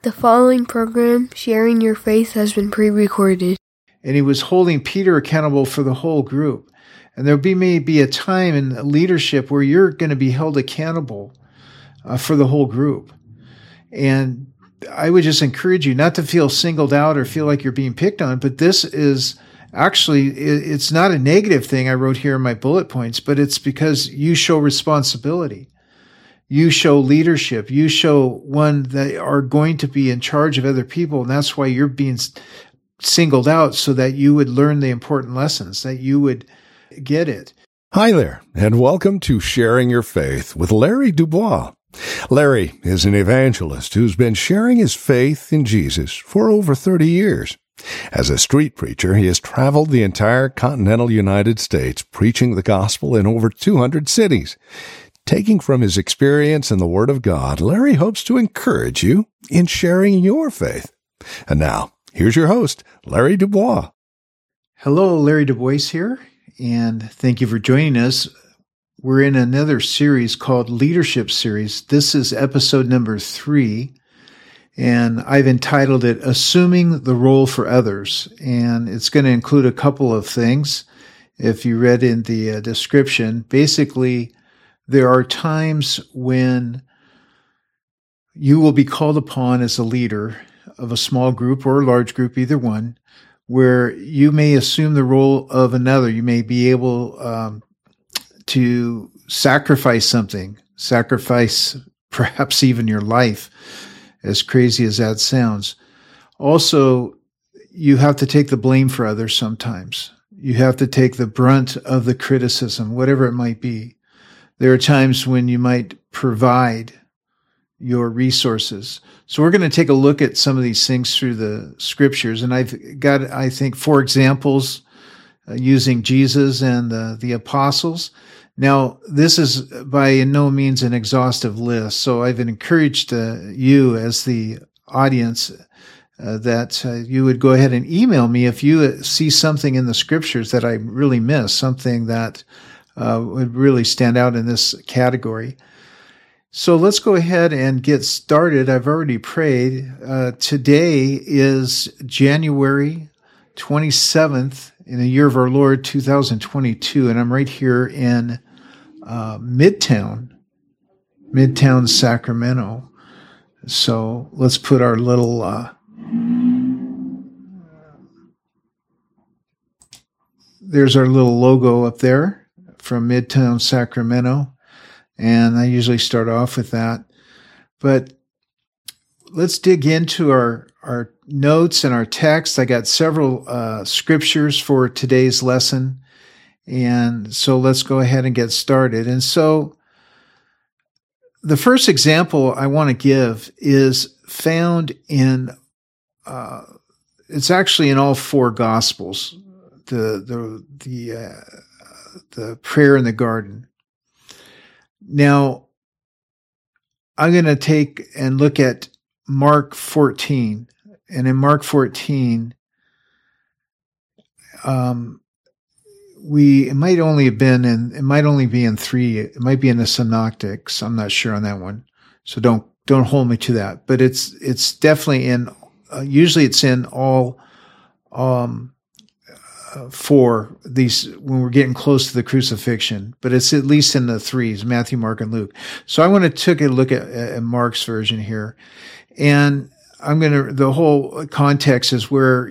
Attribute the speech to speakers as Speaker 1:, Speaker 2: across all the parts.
Speaker 1: The following program, Sharing Your Faith, has been pre-recorded.
Speaker 2: And he was holding Peter accountable for the whole group. And there may be a time in leadership where you're going to be held accountable for the whole group. And I would just encourage you not to feel singled out or feel like you're being picked on, but this is actually, it's not a negative thing I wrote here in my bullet points, but it's because you show responsibility. You show leadership. You show one that are going to be in charge of other people. And that's why you're being singled out, so that you would learn the important lessons, that you would get it.
Speaker 3: Hi there, and welcome to Sharing Your Faith with Larry Dubois. Larry is an evangelist who's been sharing his faith in Jesus for over 30 years. As a street preacher, he has traveled the entire continental United States preaching the gospel in over 200 cities. Taking from his experience in the Word of God, Larry hopes to encourage you in sharing your faith. And now, here's your host, Larry Dubois.
Speaker 2: Hello, Larry Dubois here, and thank you for joining us. We're in another series called Leadership Series. This is episode number 3, and I've entitled it Assuming the Role for Others, and it's going to include a couple of things. If you read in the description, basically, there are times when you will be called upon as a leader of a small group or a large group, either one, where you may assume the role of another. You may be able to sacrifice something, sacrifice perhaps even your life, as crazy as that sounds. Also, you have to take the blame for others sometimes. You have to take the brunt of the criticism, whatever it might be. There are times when you might provide your resources. So we're going to take a look at some of these things through the scriptures. And I've got, I think, 4 examples using Jesus and the apostles. Now, this is by no means an exhaustive list. So I've encouraged you as the audience that you would go ahead and email me if you see something in the scriptures that I really miss, something that would really stand out in this category. So let's go ahead and get started. I've already prayed. Today is January 27th in the year of our Lord 2022, and I'm right here in Midtown Sacramento. So let's put our little there's our little logo up there from Midtown Sacramento. And I usually start off with that. But let's dig into our notes and our text. I got several scriptures for today's lesson. And so let's go ahead and get started. And so the first example I want to give is found in, it's actually in all 4 Gospels, the prayer in the garden. Now, I'm going to take and look at Mark 14. And in Mark 14, it might only be in 3. It might be in the Synoptics. I'm not sure on that one. So don't hold me to that. But it's definitely in, usually it's in all, 4 these when we're getting close to the crucifixion, but it's at least in the 3s, Matthew, Mark, and Luke. So I want to take a look at Mark's version here. And the whole context is where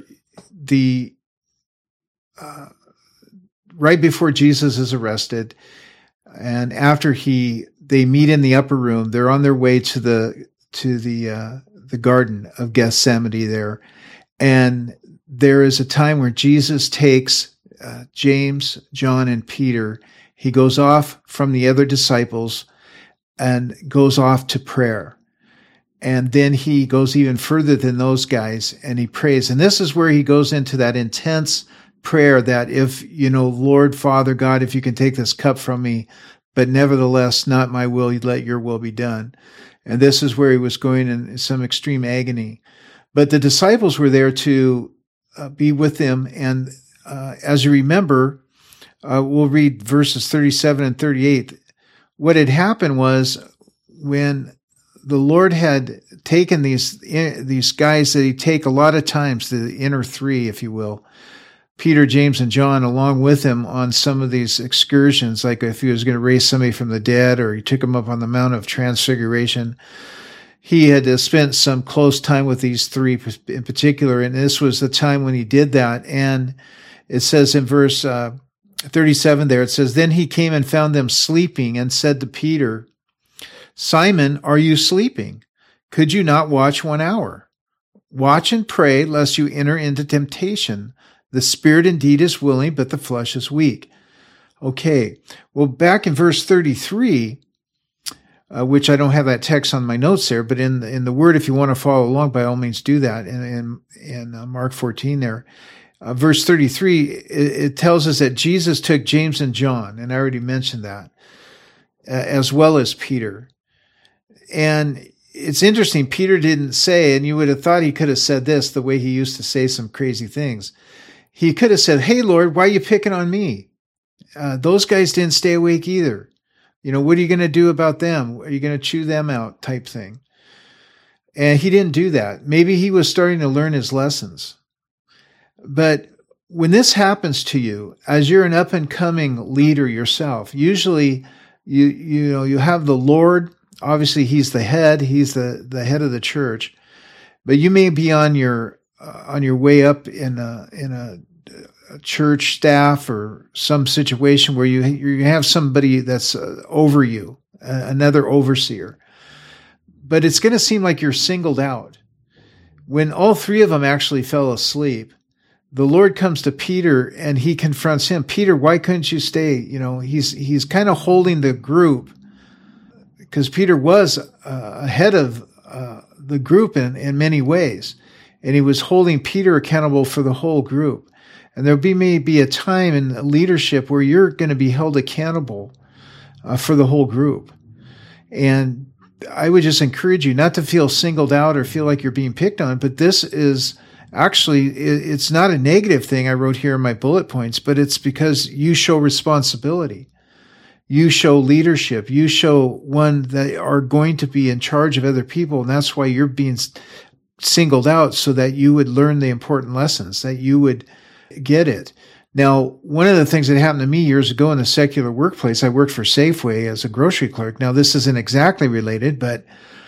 Speaker 2: right before Jesus is arrested, and after they meet in the upper room, they're on their way to the Garden of Gethsemane there. And there is a time where Jesus takes James, John, and Peter. He goes off from the other disciples and goes off to prayer. And then he goes even further than those guys and he prays. And this is where he goes into that intense prayer that if, Lord, Father, God, if you can take this cup from me, but nevertheless, not my will, let your will be done. And this is where he was going in some extreme agony. But the disciples were there to be with him. And as you remember, we'll read verses 37 and 38. What had happened was when the Lord had taken these guys that he'd take a lot of times, the inner three, if you will, Peter, James, and John, along with him on some of these excursions, like if he was going to raise somebody from the dead, or he took them up on the Mount of Transfiguration. He had spent some close time with these three in particular, and this was the time when he did that. And it says in verse 37 there, it says, "Then he came and found them sleeping and said to Peter, 'Simon, are you sleeping? Could you not watch 1 hour? Watch and pray lest you enter into temptation. The spirit indeed is willing, but the flesh is weak.'" Okay, well, back in verse 33, which I don't have that text on my notes there, but in the Word, if you want to follow along, by all means do that. In Mark 14 there, verse 33, it tells us that Jesus took James and John, and I already mentioned that, as well as Peter. And it's interesting, Peter didn't say, and you would have thought he could have said this the way he used to say some crazy things. He could have said, "Hey, Lord, why are you picking on me? Those guys didn't stay awake either. What are you going to do about them? Are you going to chew them out?" type thing. And he didn't do that. Maybe he was starting to learn his lessons. But when this happens to you, as you're an up-and-coming leader yourself, usually you have the Lord. Obviously, he's the head. He's the head of the church. But you may be on your way up in a church staff or some situation where you have somebody that's over you, another overseer. But it's going to seem like you're singled out. When all three of them actually fell asleep, the Lord comes to Peter and he confronts him. "Peter, why couldn't you stay?" He's kind of holding the group, because Peter was ahead of the group in many ways. And he was holding Peter accountable for the whole group. And there may be a time in leadership where you're going to be held accountable for the whole group. And I would just encourage you not to feel singled out or feel like you're being picked on, but this is actually, it's not a negative thing I wrote here in my bullet points, but it's because you show responsibility. You show leadership. You show one that are going to be in charge of other people. And that's why you're being singled out, so that you would learn the important lessons, that you would get it. Now, one of the things that happened to me years ago in the secular workplace, I worked for Safeway as a grocery clerk. Now, this isn't exactly related, but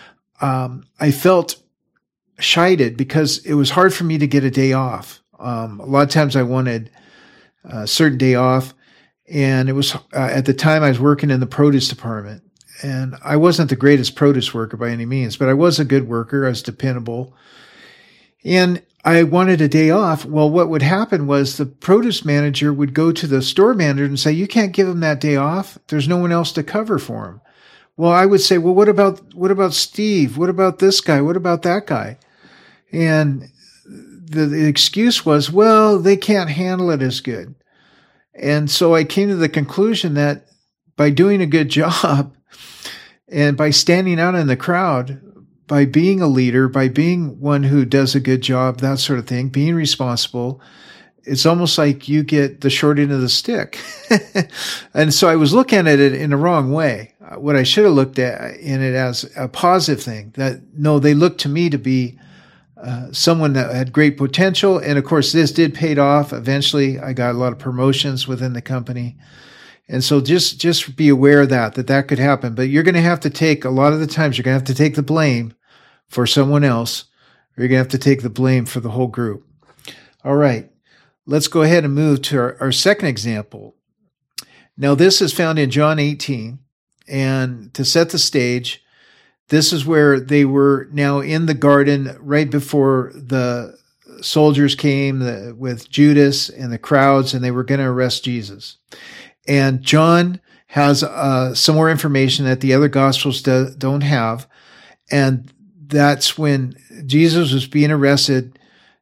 Speaker 2: I felt shited because it was hard for me to get a day off. A lot of times I wanted a certain day off, and it was at the time I was working in the produce department. And I wasn't the greatest produce worker by any means, but I was a good worker. I was dependable. And I wanted a day off. Well, what would happen was the produce manager would go to the store manager and say, "You can't give him that day off. There's no one else to cover for him." Well, I would say, "Well, what about Steve? What about this guy? What about that guy?" And the excuse was, "Well, they can't handle it as good." And so I came to the conclusion that by doing a good job, and by standing out in the crowd, by being a leader, by being one who does a good job, that sort of thing, being responsible, it's almost like you get the short end of the stick. And so I was looking at it in the wrong way. What I should have looked at in it as a positive thing, that no, they looked to me to be someone that had great potential. And of course, this did pay off. Eventually, I got a lot of promotions within the company. And so just be aware of that could happen. But you're going to have to take, a lot of the times, you're going to have to take the blame for someone else, or you're going to have to take the blame for the whole group. All right, let's go ahead and move to our second example. Now, this is found in John 18. And to set the stage, this is where they were now in the garden right before the soldiers came with Judas and the crowds, and they were going to arrest Jesus. And John has some more information that the other Gospels don't have. And that's when Jesus was being arrested.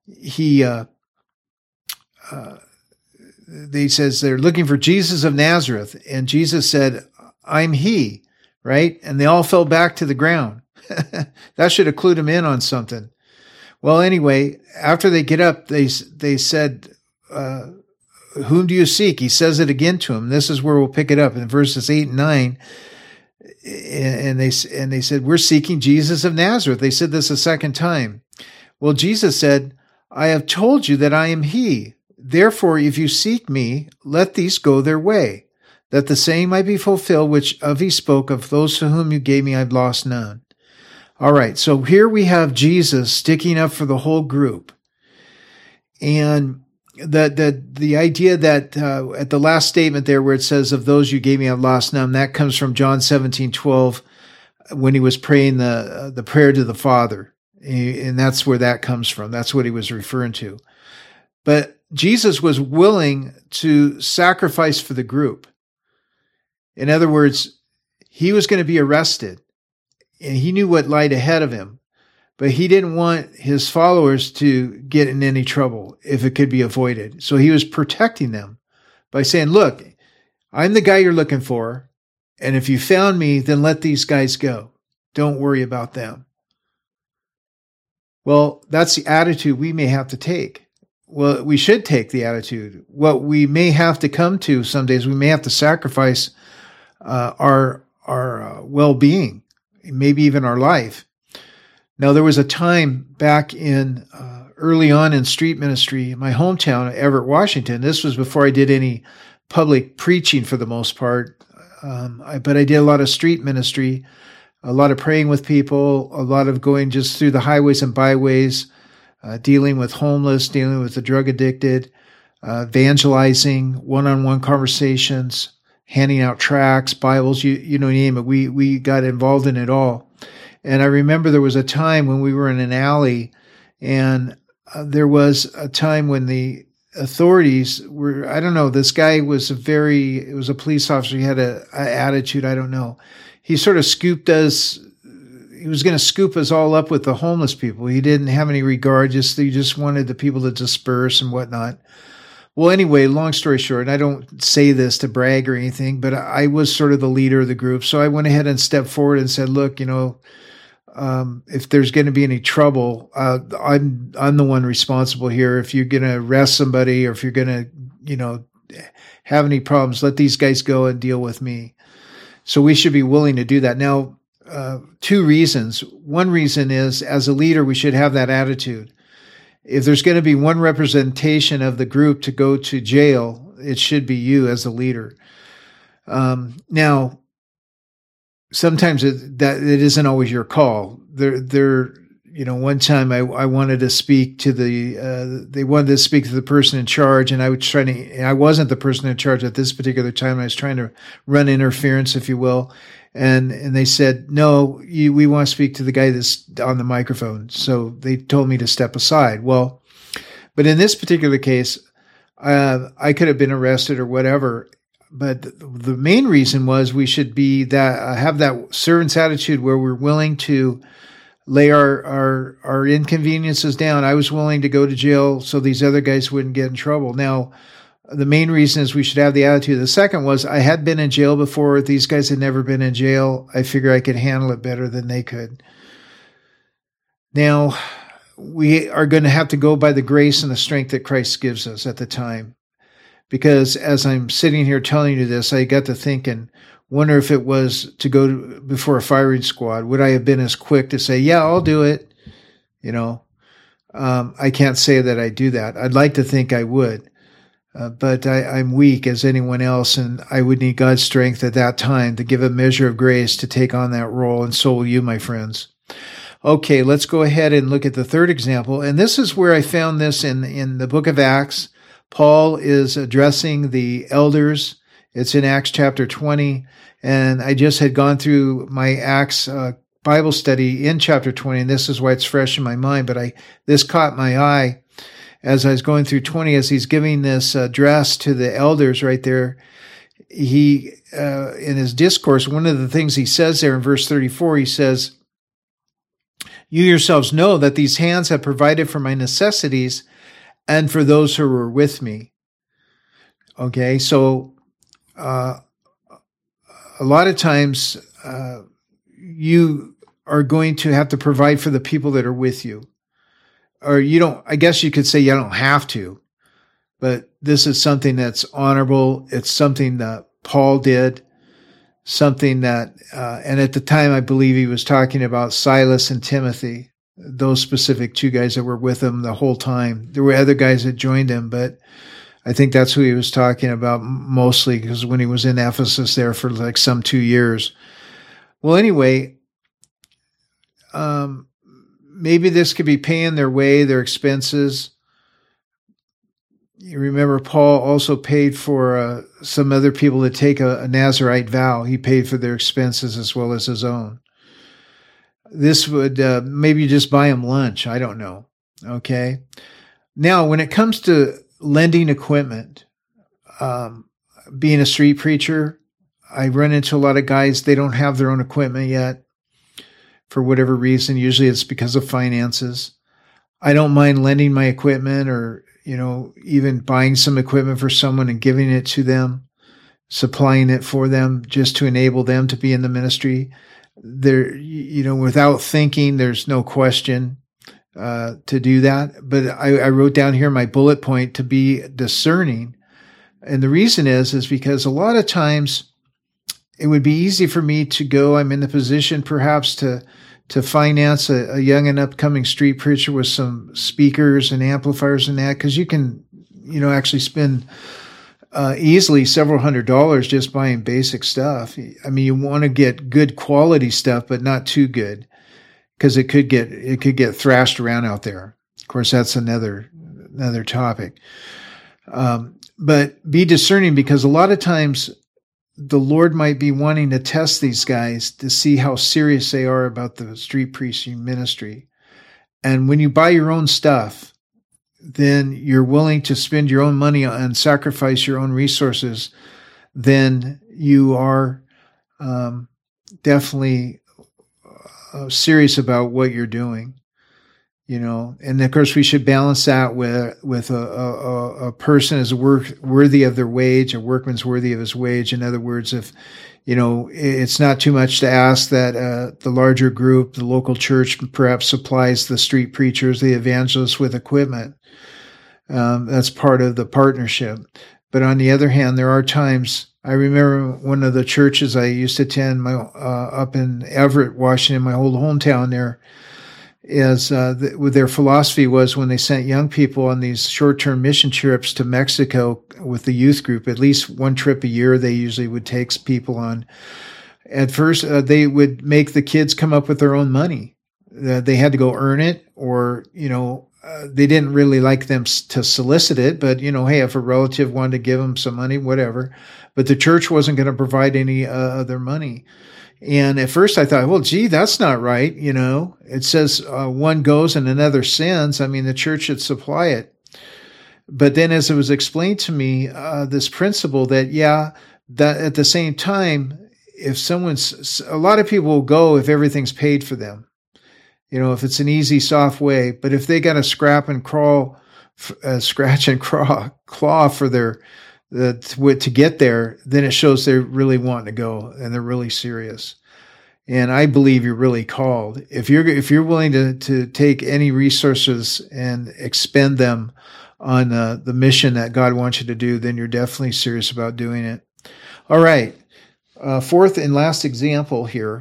Speaker 2: They says they're looking for Jesus of Nazareth. And Jesus said, "I'm he," right? And they all fell back to the ground. That should have clued them in on something. Well, anyway, after they get up, they said, "Whom do you seek?" He says it again to him. This is where we'll pick it up in verses 8 and 9. And they said, we're seeking Jesus of Nazareth. They said this a second time. Well, Jesus said, I have told you that I am he. Therefore, if you seek me, let these go their way, that the saying might be fulfilled, which of he spoke, of those to whom you gave me, I've lost none. All right, so here we have Jesus sticking up for the whole group. And the idea that at the last statement there where it says, of those you gave me, I've lost none, that comes from John 17:12, when he was praying the prayer to the Father. And that's where that comes from. That's what he was referring to. But Jesus was willing to sacrifice for the group. In other words, he was going to be arrested, and he knew what lied ahead of him. But he didn't want his followers to get in any trouble if it could be avoided. So he was protecting them by saying, look, I'm the guy you're looking for. And if you found me, then let these guys go. Don't worry about them. Well, that's the attitude we may have to take. Well, we should take the attitude. What we may have to come to some days, we may have to sacrifice our well-being, maybe even our life. Now, there was a time back in early on in street ministry in my hometown, Everett, Washington. This was before I did any public preaching for the most part, but I did a lot of street ministry, a lot of praying with people, a lot of going just through the highways and byways, dealing with homeless, dealing with the drug addicted, evangelizing, one-on-one conversations, handing out tracts, Bibles, you know, name it. We got involved in it all. And I remember there was a time when we were in an alley, and there was a time when the authorities were, I don't know, this guy was it was a police officer. He had an attitude, I don't know. He sort of scooped us. He was going to scoop us all up with the homeless people. He didn't have any regard. He just wanted the people to disperse and whatnot. Well, anyway, long story short, and I don't say this to brag or anything, but I was sort of the leader of the group. So I went ahead and stepped forward and said, look, you know, if there's going to be any trouble, I'm the one responsible here. If you're going to arrest somebody, or if you're going to, you know, have any problems, let these guys go and deal with me. So we should be willing to do that. Now, two reasons. One reason is, as a leader, we should have that attitude. If there's going to be one representation of the group to go to jail, it should be you as a leader. Now, sometimes it isn't always your call. You know, one time I wanted to speak to they wanted to speak to the person in charge, and I wasn't the person in charge at this particular time. I was trying to run interference, if you will. And they said, no, we want to speak to the guy that's on the microphone. So they told me to step aside. Well, but in this particular case, I could have been arrested or whatever. But the main reason was we should have that servant's attitude where we're willing to lay our inconveniences down. I was willing to go to jail so these other guys wouldn't get in trouble. Now, the main reason is we should have the attitude. The second was, I had been in jail before. These guys had never been in jail. I figure I could handle it better than they could. Now, we are going to have to go by the grace and the strength that Christ gives us at the time. Because as I'm sitting here telling you this, I got to thinking, wonder if it was to go before a firing squad, would I have been as quick to say, yeah, I'll do it? You know, I can't say that I do that. I'd like to think I would. But I'm weak as anyone else, and I would need God's strength at that time to give a measure of grace to take on that role, and so will you, my friends. Okay, let's go ahead and look at the third example, and this is where I found this in the book of Acts. Paul is addressing the elders. It's in Acts chapter 20, and I just had gone through my Acts Bible study in chapter 20, and this is why it's fresh in my mind, but this caught my eye. As I was going through 20, as he's giving this address to the elders right there, he, in his discourse, one of the things he says there in verse 34, he says, you yourselves know that these hands have provided for my necessities and for those who were with me. Okay, so a lot of times you are going to have to provide for the people that are with you. Or you don't, I guess you could say you don't have to, but this is something that's honorable. It's something that Paul did. something that, and at the time I believe he was talking about Silas and Timothy, those specific two guys that were with him the whole time. There were other guys that joined him, but I think that's who he was talking about mostly, because when he was in Ephesus there for like some 2 years. Well, anyway, maybe this could be paying their way, their expenses. You remember Paul also paid for some other people to take a Nazirite vow. He paid for their expenses as well as his own. This would maybe just buy him lunch. I don't know. Okay. Now, when it comes to lending equipment, being a street preacher, I run into a lot of guys, they don't have their own equipment yet for whatever reason. Usually it's because of finances. I don't mind lending my equipment or, even buying some equipment for someone and giving it to them, supplying it for them just to enable them to be in the ministry. There, without thinking, there's no question to do that. But I wrote down here my bullet point to be discerning. And the reason is because a lot of times it would be easy for me to go, I'm in the position perhaps to finance a young and upcoming street preacher with some speakers and amplifiers and that, because you can, actually spend easily several $100s just buying basic stuff. I mean, you want to get good quality stuff, but not too good, because it could get thrashed around out there. Of course, that's another topic. But be discerning, because a lot of times the Lord might be wanting to test these guys to see how serious they are about the street preaching ministry. And when you buy your own stuff, then you're willing to spend your own money and sacrifice your own resources, then you are definitely serious about what you're doing. And of course we should balance that with a person is worthy of their wage, a workman's worthy of his wage. In other words, if, it's not too much to ask that the larger group, the local church, perhaps supplies the street preachers, the evangelists with equipment. That's part of the partnership. But on the other hand, there are times, I remember one of the churches I used to attend up in Everett, Washington, my old hometown there, is their philosophy was when they sent young people on these short-term mission trips to Mexico with the youth group, at least one trip a year they usually would take people on. At first, they would make the kids come up with their own money. They had to go earn it, or, they didn't really like them to solicit it, but, hey, if a relative wanted to give them some money, whatever. But the church wasn't going to provide any other money. And at first I thought, well, gee, that's not right. It says one goes and another sends. I mean, the church should supply it. But then as it was explained to me, this principle that, that at the same time, if a lot of people will go if everything's paid for them, if it's an easy, soft way. But if they got to scratch and claw for to get there, then it shows they're really wanting to go and they're really serious. And I believe you're really called. If you're willing to take any resources and expend them on the mission that God wants you to do, then you're definitely serious about doing it. All right. Fourth and last example here.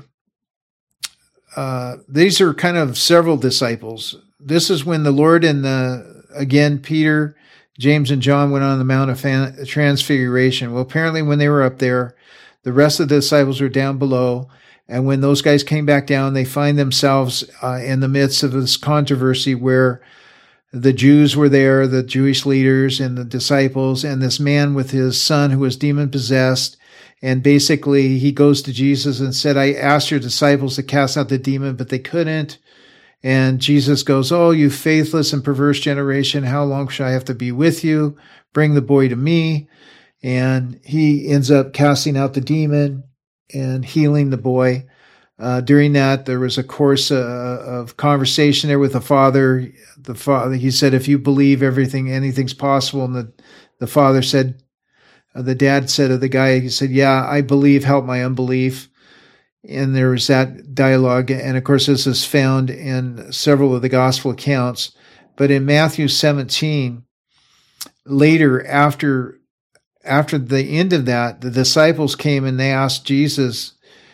Speaker 2: These are kind of several disciples. This is when the Lord and again, Peter, James, and John went on the Mount of Transfiguration. Well, apparently when they were up there, the rest of the disciples were down below. And when those guys came back down, they find themselves in the midst of this controversy where the Jews were there, the Jewish leaders and the disciples, and this man with his son who was demon-possessed. And basically, he goes to Jesus and said, I asked your disciples to cast out the demon, but they couldn't. And Jesus goes, oh, you faithless and perverse generation, how long shall I have to be with you? Bring the boy to me. And he ends up casting out the demon and healing the boy. During that, there was a course of conversation there with the father. The father, he said, if you believe anything's possible. And the father said, the dad said to the guy, he said, yeah, I believe, help my unbelief. And there was that dialogue. And of course, this is found in several of the gospel accounts. But in Matthew 17, later, after after the end of that, the disciples came and they asked Jesus,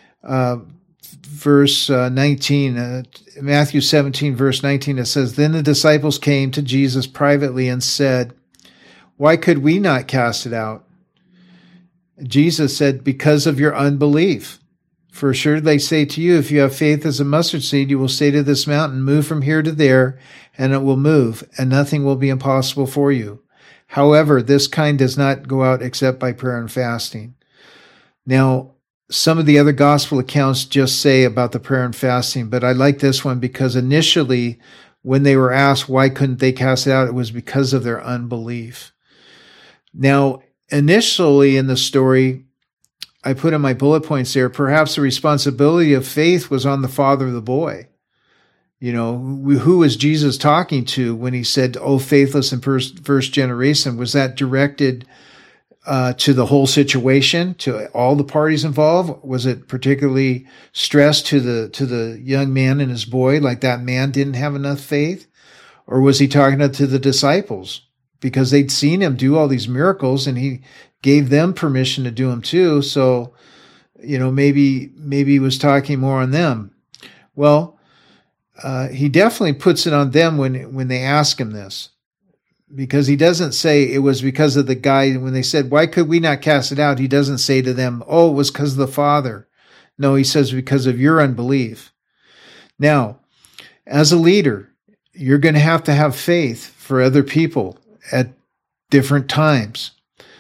Speaker 2: verse 19, Matthew 17, verse 19, it says, "Then the disciples came to Jesus privately and said, 'Why could we not cast it out?' Jesus said, 'Because of your unbelief. For assuredly I say to you, if you have faith as a mustard seed, you will say to this mountain, move from here to there, and it will move, and nothing will be impossible for you. However, this kind does not go out except by prayer and fasting.'" Now, some of the other gospel accounts just say about the prayer and fasting, but I like this one because initially, when they were asked why couldn't they cast it out, it was because of their unbelief. Now, initially in the story, I put in my bullet points there, perhaps the responsibility of faith was on the father of the boy. You know, who was Jesus talking to when he said, "Oh, faithless and first generation"? Was that directed to the whole situation, to all the parties involved? Was it particularly stressed to the young man and his boy, like that man didn't have enough faith? Or was he talking to the disciples? Because they'd seen him do all these miracles and he gave them permission to do them too. So, you know, maybe he was talking more on them. Well, he definitely puts it on them when they ask him this, because he doesn't say it was because of the guy. When they said, "Why could we not cast it out?" He doesn't say to them, "Oh, it was because of the Father." No, he says, "Because of your unbelief." Now, as a leader, you're going to have faith for other people at different times.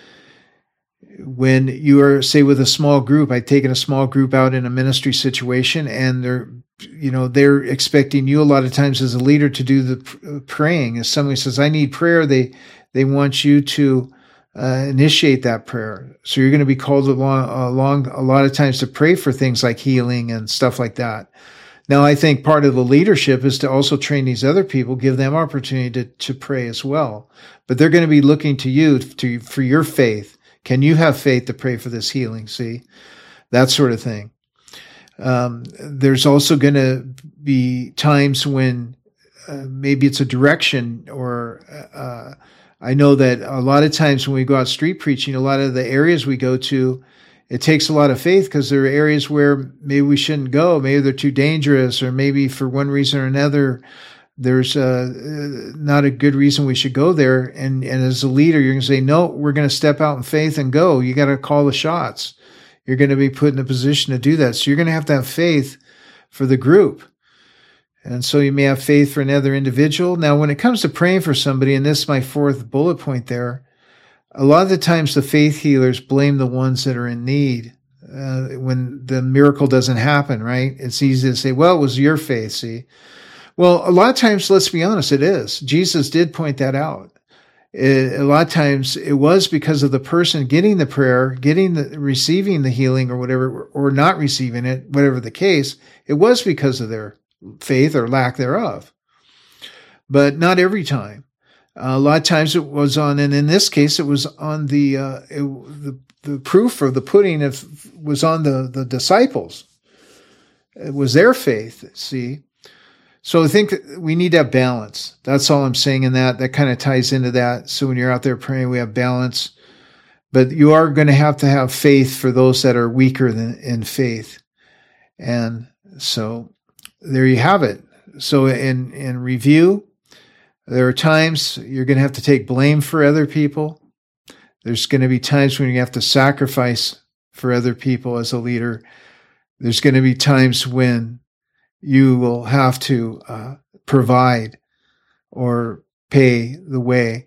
Speaker 2: When you are, say, with a small group, I've taken a small group out in a ministry situation, and they're expecting you a lot of times as a leader to do the praying. If somebody says, "I need prayer," they want you to initiate that prayer. So you're going to be called along a lot of times to pray for things like healing and stuff like that. Now, I think part of the leadership is to also train these other people, give them opportunity to pray as well. But they're going to be looking to you for your faith. Can you have faith to pray for this healing? See, that sort of thing. There's also going to be times when maybe it's a direction, or I know that a lot of times when we go out street preaching, a lot of the areas we go to, it takes a lot of faith because there are areas where maybe we shouldn't go. Maybe they're too dangerous, or maybe for one reason or another, there's not a good reason we should go there. And as a leader, you're going to say, "No, we're going to step out in faith and go." You got to call the shots. You're going to be put in a position to do that. So you're going to have faith for the group. And so you may have faith for another individual. Now, when it comes to praying for somebody, and this is my fourth bullet point there, a lot of the times the faith healers blame the ones that are in need when the miracle doesn't happen, right? It's easy to say, "Well, it was your faith, see." Well, a lot of times, let's be honest, it is. Jesus did point that out. A lot of times it was because of the person getting the prayer, receiving the healing or whatever, or not receiving it, whatever the case, it was because of their faith or lack thereof. But not every time. A lot of times it was and in this case, it was on the proof of the pudding was on the disciples. It was their faith, see. So I think we need to have balance. That's all I'm saying in that. That kind of ties into that. So when you're out there praying, we have balance. But you are going to have faith for those that are weaker in faith. And so there you have it. So in review, there are times you're going to have to take blame for other people. There's going to be times when you have to sacrifice for other people as a leader. There's going to be times when you will have to provide or pay the way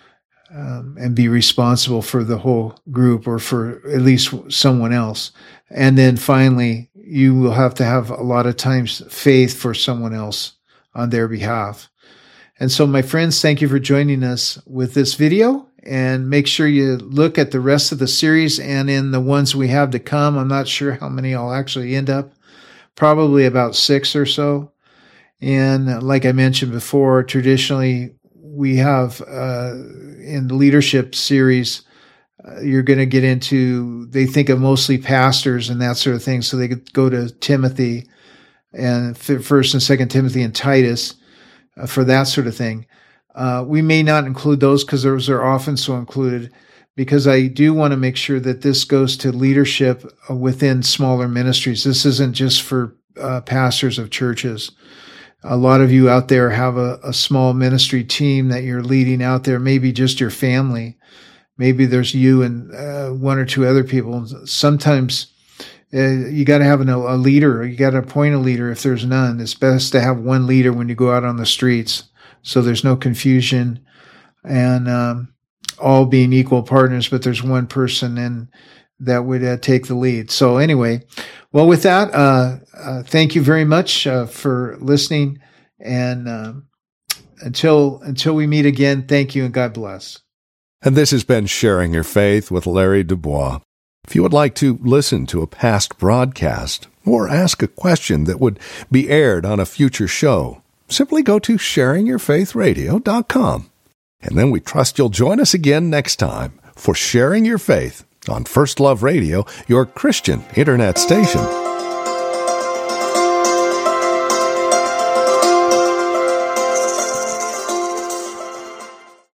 Speaker 2: and be responsible for the whole group or for at least someone else. And then finally, you will have to have a lot of times faith for someone else on their behalf. And so, my friends, thank you for joining us with this video. And make sure you look at the rest of the series and in the ones we have to come. I'm not sure how many I'll actually end up. Probably about 6 or so. And like I mentioned before, traditionally we have in the leadership series, you're going to get into, they think of mostly pastors and that sort of thing. So they could go to Timothy and 1st and 2nd Timothy and Titus for that sort of thing. We may not include those because those are often so included. because I do want to make sure that this goes to leadership within smaller ministries. This isn't just for pastors of churches. A lot of you out there have a small ministry team that you're leading out there, maybe just your family. Maybe there's you and one or two other people. Sometimes you got to have a leader. You got to appoint a leader if there's none. It's best to have one leader when you go out on the streets, so there's no confusion and all being equal partners, but there's one person and that would take the lead. So anyway, well, with that, thank you very much for listening. And until we meet again, thank you and God bless.
Speaker 3: And this has been Sharing Your Faith with Larry Dubois. If you would like to listen to a past broadcast or ask a question that would be aired on a future show, simply go to sharingyourfaithradio.com. And then we trust you'll join us again next time for Sharing Your Faith on First Love Radio, your Christian internet station.